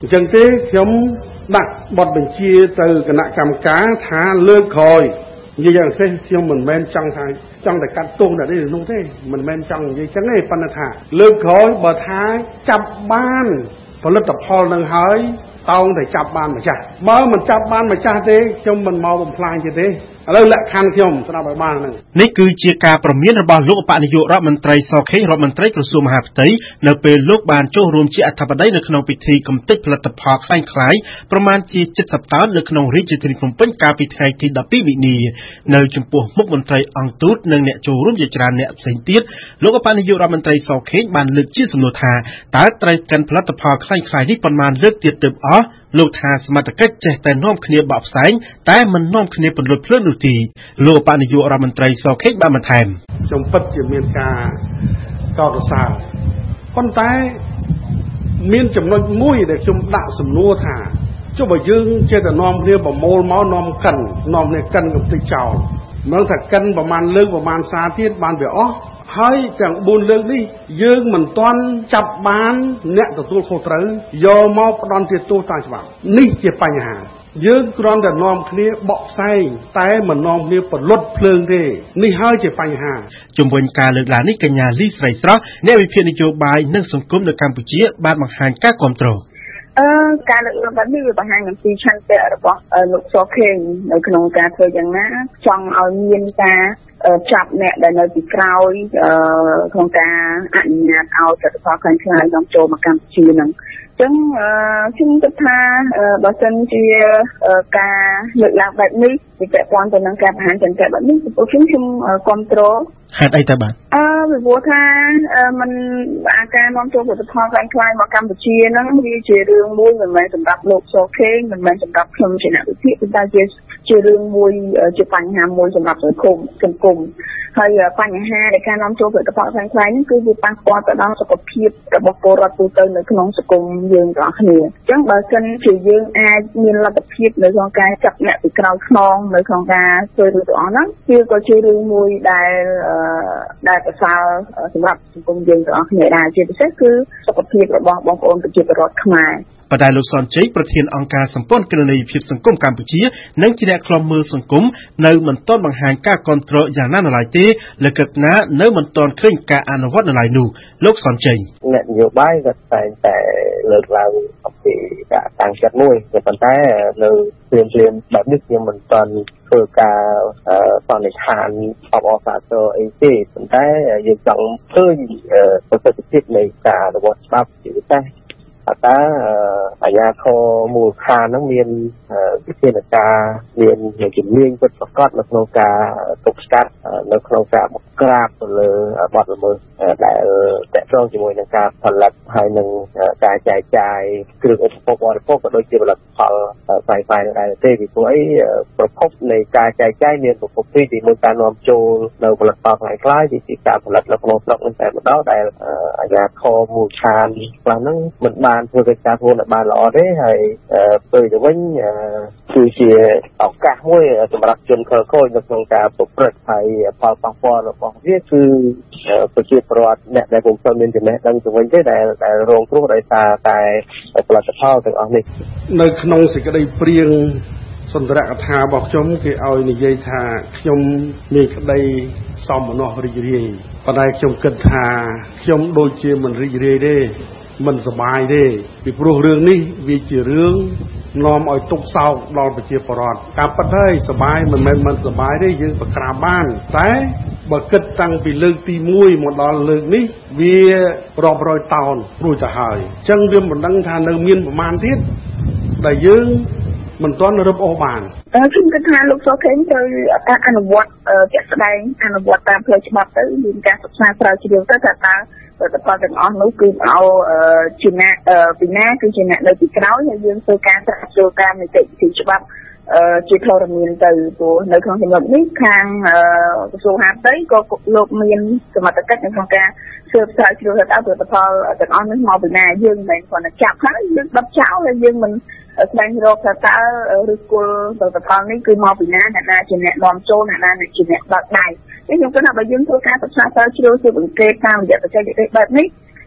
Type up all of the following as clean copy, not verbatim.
ចឹងទេខ្ញុំដាក់បទបញ្ជាទៅគណៈកម្មការថាលើកក្រោយនិយាយយ៉ាងផ្សេងខ្ញុំមិនមែនចង់តែកាត់ទោសអ្នកនេះនោះទេមិនមែនចង់និយាយចឹងទេប៉ុន្តែថាលើកក្រោយបើថាចាប់បានផលិតផលនឹងហើយតោងតែចាប់បានម្ចាស់បើមិនចាប់បានម្ចាស់ទេខ្ញុំមិនមកបំផ្លាញទៀតទេឥឡូវលក្ខខណ្ឌខ្ញុំស្ដាប់ឲ្យបានហ្នឹងនេះគឺជាការប្រមានរបស់លោកឧបនាយករដ្ឋមន្ត្រីសខេងរដ្ឋមន្ត្រីក្រសួងមហាផ្ទៃនៅពេលលោកបានចូលរួមជាអធិបតីនៅក្នុងពិធីកំទេចផលិតផលខ្លែងប្រមាណជា70តោននៅក្នុងរាជធានីភ្នំពេញកាលពីថ្ងៃទី12មីនានៅចំពោះមុខមន្ត្រីអង្គទូតនិងអ្នកចូលរួមជាច្រើនអ្នកផ្សេងទៀតលោកឧបនាយករដ្ឋមន្ត្រីសខេងបានលើកជាសំណួរថាតើត្រូវកិនផលិតផលខ្លែងនេះប៉ុន្មានលើកទៀតទើបអស់លោកថាសមត្ថកិច្ចចេះតែនាំគ្នាបកផ្សែងតែមិននាំគ្នាពន្លត់ភ្លើងនោះទេលោកឧបនាយករដ្ឋមន្ត្រីសខេងបានបន្ថែមខ្ញុំពិតជាមានការកោតសរសើរប៉ុន្តែមានចំណុចមួយដែលខ្ញុំដាក់សំណួរថាចុះបើយើងចេះតែនាំគ្នាប្រមូលមកនាំគ្នាកិនកំតិចចោលមិនថាកិនប្រមាណលើកប្រមាណសារទៀតបានវាអស់ហើយទាំង4លើកនេះយើងមិនទាន់ចាប់បានអ្នកទទួលខុសត្រូវយកមកផ្ដន់ទោសតាមច្បាប់នេះជាបញ្ហាយើងគ្រាន់តែនាំគ្នាបកផ្សែងតែមិននាំគ្នាពន្លត់ភ្លើងទេនេះហើយជាបញ្ហាជំវិញការលើកឡើងនេះកញ្ញាលីស្រីស្រស់អ្នកវិភាគនយោបាយនិងសង្គមនៅកម្ពុជាបានបង្ហាញការគាំទ្រការលើកឡើងបែបនេះវាបង្ហាញអំពីឆន្ទៈរបស់លោកសខេងនៅក្នុងការធ្វើយ៉ាងណាចង់ឲ្យមានការចាប់អ្នកដែលនៅពីក្រោយក្នុងការអនុញ្ញាតឲ្យផលិតផលខ្លាំងៗនាំចូលមកកម្ពុជាហ្នឹងអញ្ចឹងខ្ញុំគិតថាបើសិនជាការលើកឡើងបែបនេះវាពាក់ព័ន្ធទៅនឹងការបង្ហាញចន្ទៈបែបនេះពួកខ្ញុំគ្រប់គ្រងហេតុអីទៅបាទពីព្រោះថាมันការនាំចូលផលិតផលខ្លាំងៗមកកម្ពុជាហ្នឹងវាជារឿងមួយមិនមែនសម្រាប់លោកសខេងមិនមែនសម្រាប់ខ្ញុំជាអ្នកវិភាគប៉ុន្តែជារឿងមួយជាបញ្ហាមួយសម្រាប់សង្គមហើយបញ្ហានៃការនាំចូលផលិតផលខ្លាំងៗហ្នឹងគឺវាប៉ះពាល់ទៅដល់សុខភាពរបស់ពលរដ្ឋទូទៅនៅក្នុងសង្គមយើងទាំងអស់គ្នាអញ្ចឹងបើសិនជាយើងអាចមានលទ្ធភាពនៅក្នុងការចាប់អ្នកពីក្រោយខ្នងនៅក្នុងការធ្វើរឿងទាំងអស់ហ្នឹងវាក៏ជារឿងមួយដែលប្រសើរសម្រាប់សង្គមយើងទាំងអស់គ្នាដែរជាពិសេសគឺសុខភាពរបស់បងប្អូនប្រជាពលរដ្ឋខ្មែរបដិលោកសនជ័យប្រធានអង្គការសម្ព័ន្ធគណនេយ្យភាពសង្គមកម្ពុជានិងជាអ្នកខ្លំមើលសង្គមនៅមិនទាន់បង្ហាញការគាំទ្រយ៉ាងណានៅឡើយទេលើកណានៅមិនទាន់ឃើញការអនុវត្តនៅឡើយនោះលោកសនជ័យអ្នកនយោបាយក៏តែងតែលើកឡើងអំពីការតាំងចិត្តមួយប៉ុន្តែនៅព្រាមបែបនេះខ្ញុំមិនទាន់ធ្វើការសន្និដ្ឋានអបអរសាទរអីទេប៉ុន្តែយើងចង់ឃើញប្រសិទ្ធភាពនៃការអនុវត្តច្បាប់ជាពិសេសតើអាជ្ញាធរមូលដ្ឋានហ្នឹងមានវិធានការមានជំនាញពិតប្រាកដនៅក្នុងការទប់ស្កាត់នៅក្នុងការបង្ក្រាបទៅលើបទល្មើសដែលទាក់ទងជាមួយនឹងការផលិតហើយនឹងការចែកចាយគ្រឿងឧបភោគបរិភោគក៏ដូចជាផលិតផលផ្សេងៗដែរទេពីព្រោះអីប្រភពនៃការចែកចាយមានប្រភពពីរទីមួយការនាំចូលនៅផលិតផលខ្លាំងៗទីពីរការផលិតនៅក្នុងស្រុកនឹងតែម្ដងដែលអាជ្ញាធរមូលដ្ឋានខ្លះហ្នឹងមិនបានធ្វើកិច្ចការធ្វើឲ្យបានល្អទេហើយទៅវិញគឺជាឱកាសមួយសម្រាប់ជនខិលខូចនៅក្នុងការប្រព្រឹត្តហើយផលប៉ះពាល់របស់វាគឺប្រជាពលរដ្ឋអ្នកដែលពុំសូវមានចំណេះដឹងទៅវិញទេដែលរងគ្រោះដោយសារតែផលិតផលទាំងអស់នេះនៅក្នុងសេចក្តីព្រាងសន្ទរកថារបស់ខ្ញុំគេឲ្យនិយាយថាខ្ញុំមានក្តីសមមនស្សរីករាយប៉ុន្តែខ្ញុំគិតថាខ្ញុំដូចជាមិនរីករាយទេមិនសប្បាយទេពីព្រោះរឿងនេះវាជារឿងនាំឲ្យទុក្ខសោកដល់ប្រជាពលរដ្ឋការពិតហើយសប្បាយមិនមែនមិនសប្បាយទេយើងប្រក្រាបបានតែបើគិតតាំងពីលើកទី1មកដល់លើកនេះវារាប់រយតោនរួចទៅហើយអញ្ចឹងវាមិនដឹងថានៅមានប្រមាណទៀតដែលយើងមិនទាន់រឹបអូសបានខ្ញុំគិតថាលោកសខេងត្រូវអនុវត្តជាក់ស្ដែងអនុវត្តតាមផ្លូវច្បាប់ទៅមានការសិក្សាស្រាវជ្រាវទៅថាតើផលិតផលទាំងអស់នោះគឺឲ្យជាអ្នកពីណាគឺជាអ្នកនៅពីក្រោយហើយយើងធ្វើការស្រាវជ្រាវតាមនីតិវិធីច្បាប់ជាផ្លូវរមានទៅព្រោះនៅក្នុងចំណុចនេះខាងក្រសួងហាផ្ទៃក៏លោកមានសមត្ថកិច្ចនៅក្នុងការស្រាវជ្រាវថាផលិតផលទាំងអស់នេះមកពីណាយើងមិនមែនគ្រាន់តែចាប់ហើយយើងដុតចោលហើយយើងមិនស្វែងរកថាតើឬគល់ផលិតផលនេះគឺមកពីណាអ្នកណាជាអ្នកនាំចូលអ្នកណាជាអ្នកបើកដៃខ្ញុំគិតថាបើយើងធ្វើការសិក្សាស្រាវជ្រាវស៊ើបអង្កេតតាមរយៈបច្ចេកទេសបែបនេះ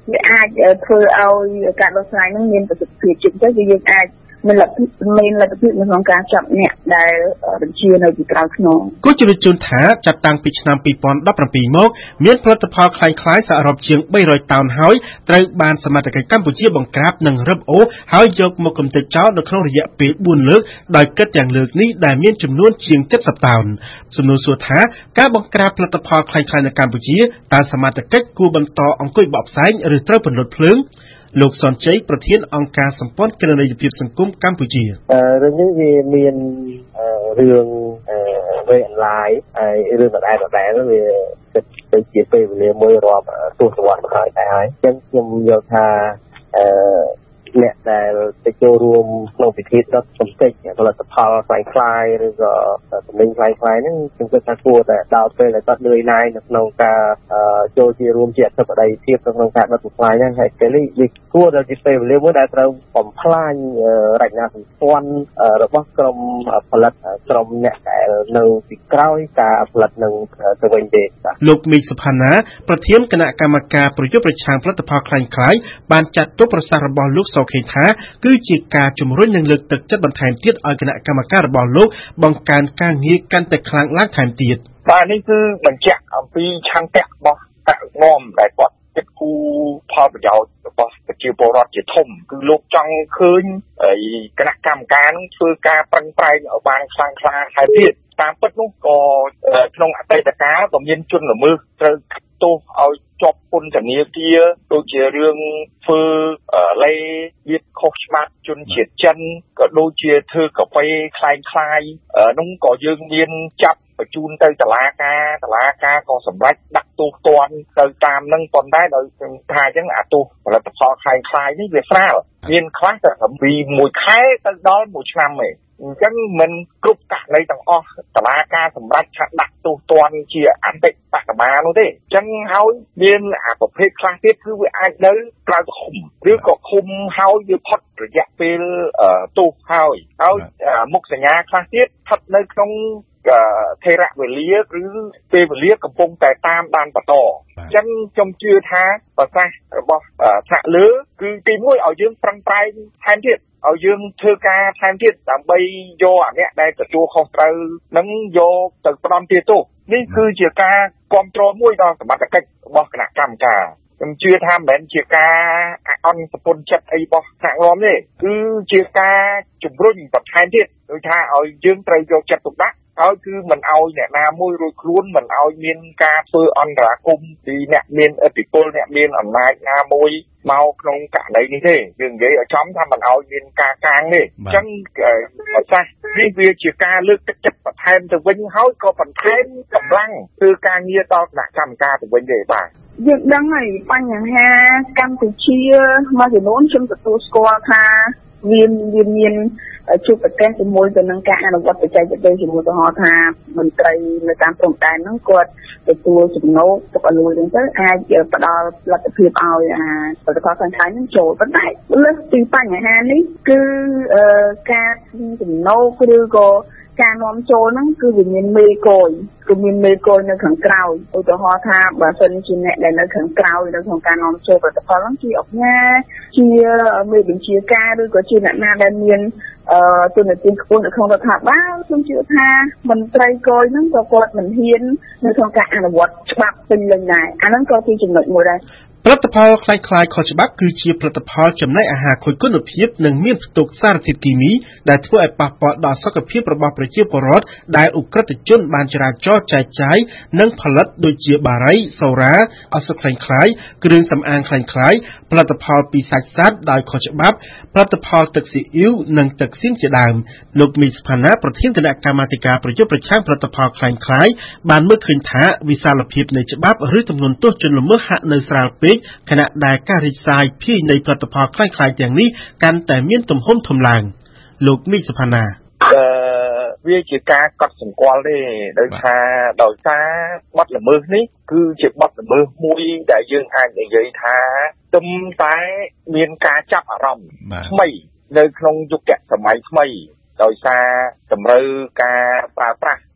វាអាចធ្វើឲ្យការដោះស្រាយនឹងមានប្រសិទ្ធភាពជាងទៅគឺយើងអាចមានលទ្ធភាពនៅក្នុងការចាប់អ្នកដែលបញ្ជានៅពីក្រៅខ្នងគូជំរាបជូនថាចាប់តាំងពីឆ្នាំ2017មកមានផលិតផលคล้ายៗសរុបជាង300តោនហើយត្រូវបានសមត្ថកិច្ចកម្ពុជាបង្ក្រាបនិងរឹបអូសហើយយកមកកំទេចចោលនៅក្នុងរយៈពេល4លើកដោយគិតទាំងលើកនេះដែលមានចំនួនជាង70តោនសំណួរសួរថាការបង្ក្រាបផលិតផលคล้ายៗនៅកម្ពុជាតើសមត្ថកិច្ចគួរបន្តអង្គុយបបផ្សែងឬត្រូវពន្លត់ភ្លើងលោកសនជ័យប្រធានអង្គការសម្ព័ន្ធគណនេយ្យភាពសង្គមកម្ពុជារឿងនេះវាមានរឿងវេអនឡាញហើយរឿងដដែលវាគិតទៅជាពេលវេលាមួយរាប់ទសវត្សរ៍មកហើយដែរហើយអញ្ចឹងខ្ញុំយល់ថាអ្នកដែលទៅចូលរួមក្នុងពិធីដុតសំតិចផលិតផលคล้ายៗឬក៏ទំនិញคล้ายៗហ្នឹងខ្ញុំគិតថាគួរតែដោតពេលឲ្យគាត់លឿនណាយនៅក្នុងការចូលជារួមជាអធិបតីភាពក្នុងការដុតបំផ្លាញហ្នឹងហើយពេលនេះវាគួរតែជាពេលវេលាមួយដែលត្រូវបំផ្លាញរចនាសម្ព័ន្ធរបស់ក្រុមផលិតក្រុមអ្នកដែលនៅពីក្រោយការផលិតនឹងទៅវិញទេលោកមីសុផាណាប្រធានគណៈកម្មការប្រយុទ្ធប្រឆាំងផលិតផលคล้ายៗបានចាត់ទុកប្រសាសន៍របស់លោកសឃេថាគឺជាការជំរុញនិងលើកទឹកចិត្តបន្ថែមទៀតឲ្យគណៈកម្មការរបស់លោកបង្កើនការងារកាន់តែខ្លាំងឡើងថែមទៀតបាទនេះគឺបញ្ជាក់អំពីឆន្ទៈរបស់កសិកម្មដែលគាត់គិតគូរផលប្រយោជន៍របស់ប្រជាពលរដ្ឋជាធំគឺលោកចង់ឃើញគណៈកម្មការនឹងធ្វើការប្រឹងប្រែងឲ្យបានខ្លាំងក្លាថែមទៀតតាមពិតនោះក៏ក្នុងអតីតកាលក៏មានជនល្មើសត្រូវទោសឲ្យជាប់ពន្ធនាគារដូចជារឿងធ្វើលេវាខុសច្បាប់ជនជាតិចិនក៏ដូចជាធ្វើកាហ្វេคล้ายៗនោះក៏យើងមានចាប់បញ្ជូនទៅតុលាការក៏សម្រេចដាក់ទោសទណ្ឌទៅតាមនឹងប៉ុន្តែដោយថាអញ្ចឹងអាទោសផលិតផលคล้ายៗនេះវាស្រាលមានខ្លះតែពី1ខែទៅដល់1ឆ្នាំឯងអញ្ចឹងមិនគ្រប់ករណីទាំងអស់តុលាការសម្រេចថាដាក់ទោសទណ្ឌជាអន្តបកមានោះទេអញ្ចឹងហើយមានអាប្រភេទខ្លះទៀតគឺវាអាចនៅក្រៅឃុំឬក៏ឃុំហើយវាផុតរយៈពេលទោសហើយមុខសញ្ញាខ្លះទៀតស្ថិតនៅក្នុងថេរវេលាឬពេលវេលាកំពុងតែតាមបានបន្តអញ្ចឹងខ្ញុំជឿថាប្រសាសន៍របស់ថ្នាក់លើគឺទី1ឲ្យយើងប្រឹងប្រែងថែមទៀតឲ្យយើងធ្វើការថែមទៀតដើម្បីយកអាអ្នកដែលទទួលខុសត្រូវនឹងយកទៅផ្ដន់ទាទោសនេះគឺជាការគ្រប់គ្រងមួយដល់សមត្ថកិច្ចរបស់គណៈកម្មការខ្ញុំជឿថាមិនមែនជាការអន់សពុនចិត្តអីរបស់ថ្នាក់រដ្ឋទេគឺជាការជំរុញបន្ថែមទៀតដូចថាឲ្យយើងត្រូវយកចិត្តទុកដាក់ហើយគឺមិនឲ្យអ្នកណាមួយរួចខ្លួនមិនឲ្យមានការធ្វើអន្តរាគមន៍ពីអ្នកមានឥទ្ធិពលអ្នកមានអំណាចណាមួយមកក្នុងករណីនេះទេយើងនិយាយឲ្យចំថាមិនឲ្យមានការកាងទេអញ្ចឹងប្រសាសន៍នេះវាជាការលើកទឹកចិត្តបន្ថែមទៅវិញហើយក៏បន្ថែមកម្លាំងធ្វើការងារដល់គណៈកម្មការទៅវិញទេបាទយើងដឹងហើយបញ្ហាកម្ពុជាមួយចំនួនខ្ញុំទទួលស្គាល់ថាវាមានជួបប្រទះជាមួយទៅនឹងការអនុវត្តបច្ចេកទេសជាមួយទៅថាមន្ត្រីនៅតាមព្រំដែនហ្នឹងគាត់ទទួលចំណូលទុកឲ្យលួយហ្នឹងទៅអាចផ្ដល់លទ្ធភាពឲ្យផលិតផលខាងខែហ្នឹងចូលប៉ុន្តែលើសពីបញ្ហានេះគឺការចំណូលឬក៏ការនាំចូលហ្នឹងគឺវាមានមេកយនៅខាងក្រៅឧទាហរណ៍ថាបើសិនជាអ្នកដែលនៅខាងក្រៅនៅក្នុងការនាំចូលផលិតផលហ្នឹងជាអង្គការជាមេបញ្ជាការឬក៏ជាអ្នកណាដែលមានទូនាទីខ្ពស់នៅក្នុងរដ្ឋាភិបាលខ្ញុំជឿថាមន្ត្រីកយហ្នឹងក៏គាត់មិនហ៊ាននៅក្នុងការអនុវត្តច្បាប់ពេញលេញដែរអាហ្នឹងក៏ជាចំណុចមួយដែរផលិតផលคล้ายៗខុសច្បាប់គឺជាផលិតផលចំណីអាហារខូចគុណភាពនិងមានផ្ទុកសារធាតុគីមីដែលធ្វើឲ្យប៉ះពាល់ដល់សុខភាពរបស់ប្រជាពលរដ្ឋដែលឧក្រិដ្ឋជនបានចរាចរចែកចាយនិងផលិតដូចជាបារីសូរ៉ាឱសថคล้ายៗគ្រឿងសម្អាងคล้ายៗផលិតផលពីសាច់សត្វដោយខុសច្បាប់ផលិតផលទឹកស៊ីអ៊ីវនិងទឹកសៀងជាដើមលោកមីសផាណាប្រធានគណៈកម្មាធិការប្រយុទ្ធប្រឆាំងផលិតផលคล้ายៗបានមើលឃើញថាវិសាលភាពនៃច្បាប់ឬទម្ងន់ទោសជនល្មើសហាក់នៅស្រាលពេកខណៈដែលការរីកសាយភាយនៃផលិតផលคล้ายៗទាំងនេះកាន់តែមានទំហំធំឡើងលោកមីសុផាណាវាជាការកត់សម្គាល់ទេដោយសារបទល្មើសនេះគឺជាបទល្មើសមួយដែលយើងអាចនិយាយថាទំតែមានការចាប់អារម្មណ៍ថ្មីនៅក្នុងយុគសម័យថ្មីដោយសារតម្រូវការប្រើប្រាស់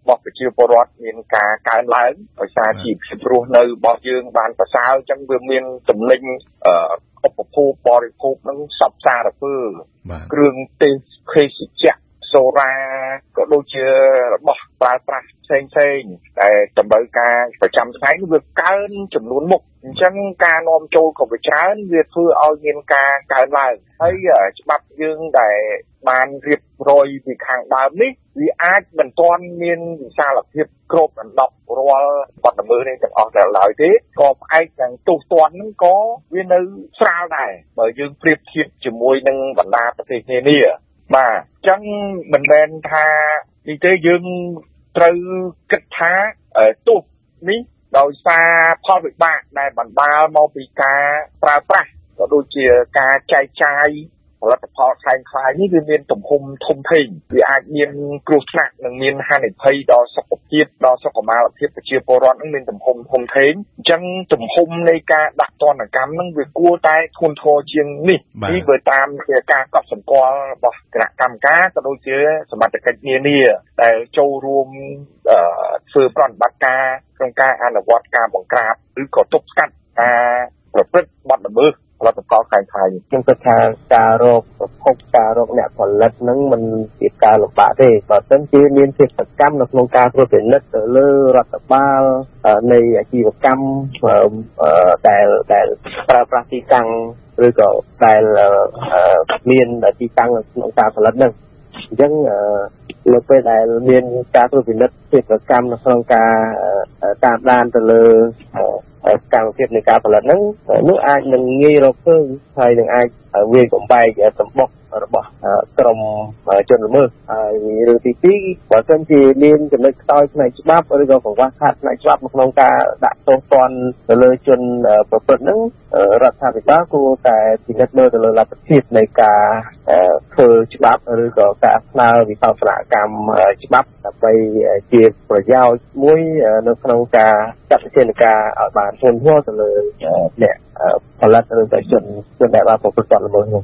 របស់ប្រជាពលរដ្ឋមានការកើនឡើងដោយសារជីវភាពរស់នៅរបស់យើងបានប្រសើរអញ្ចឹងវាមានចំណេញឧបភោគបរិភោគនឹងសពសារពើគ្រឿងទេសភេសជ្ជៈសូរ៉ាក៏ដូចជារបស់ប្រើប្រាស់ផ្សេងដែលតម្រូវការប្រចាំថ្ងៃវាកើនចំនួនមុខអញ្ចឹងការនាំចូលក៏វាច្រើនវាធ្វើឲ្យមានការកើនឡើងហើយច្បាប់យើងដែលបានរៀបរយពីខាងដើមនេះវាអាចមិនទាន់មានវិសាលភាពគ្របដណ្ដប់រាល់បទល្មើសនេះទាំងអស់ឡើយទេក៏ផ្អែកទាំងទោសទណ្ឌហ្នឹងក៏វានៅស្រាលដែរបើយើងប្រៀបធៀបជាមួយនឹងបណ្ដាប្រទេសនានាបាទអញ្ចឹងមិនមែនថានេះទេយើងត្រូវគិតថាទោសនេះដោយសារផលវិបាកដែលបណ្ដាលមកពីការប្រើប្រាស់ក៏ដូចជាការចែកចាយផលិតផលคล้ายៗនេះវាមានទំហំធំធេងវាអាចមានគ្រោះថ្នាក់និងមានហានិភ័យដល់សុខភាពដល់សុខុមាលភាពប្រជាពលរដ្ឋនឹងមានទំហំធំធេងអញ្ចឹងទំហំនៃការដាក់ទណ្ឌកម្មនឹងវាគួរតែធ្ងន់ធ្ងរជាងនេះបើតាមការកត់សម្គាល់របស់គណៈកម្មការក៏ដូចជាសមត្ថកិច្ចនានាដែលចូលរួមធ្វើប្រតិបត្តិការក្នុងការអនុវត្តការបង្ក្រាបឬក៏ទប់ស្កាត់ការប្រព្រឹត្តបទល្មើសផលិតផលคล้ายៗខ្ញុំគិតថាការរកប្រភពការរកអ្នកផលិតហ្នឹងមិនជាការលំបាកទេបើមិនជាមានសេដ្ឋកម្មនៅក្នុងការត្រួតពិនិត្យទៅលើរដ្ឋបាលនៃអាជីវកម្មដែលប្រើប្រាស់ទីតាំងឬក៏ដែលមានទីតាំងក្នុងការផលិតហ្នឹងអញ្ចឹងនៅពេលដែលមានការត្រួតពិនិត្យសេដ្ឋកម្មនៅក្នុងការតាមដានទៅលើកម្មវិធីនៃការផលិតហ្នឹងនោះអាចនឹងងាយរកឃើញហើយនឹងអាចវាយបំបែកសម្បុករបស់ក្រុមជនល្មើសហើយរឿងទី2បើសិនជាមានចំណុចខ្សោយផ្នែកច្បាប់ឬក៏កង្វះខាតផ្នែកច្បាប់ក្នុងការដាក់ទោសទណ្ឌទៅលើជនប្រព្រឹត្តហ្នឹងរដ្ឋាភិបាលគួរតែពិនិត្យមើលទៅលើលទ្ធភាពនៃការធ្វើច្បាប់ឬក៏ការស្នើវិសោធនកម្មច្បាប់ដើម្បីជាប្រយោជន៍មួយនៅក្នុងការចាត់វិធានការឲ្យបានធ្ងន់ធ្ងរទៅលើអ្នកផលិតឬក៏ជនដែលបានប្រព្រឹត្តបទល្មើសនោះ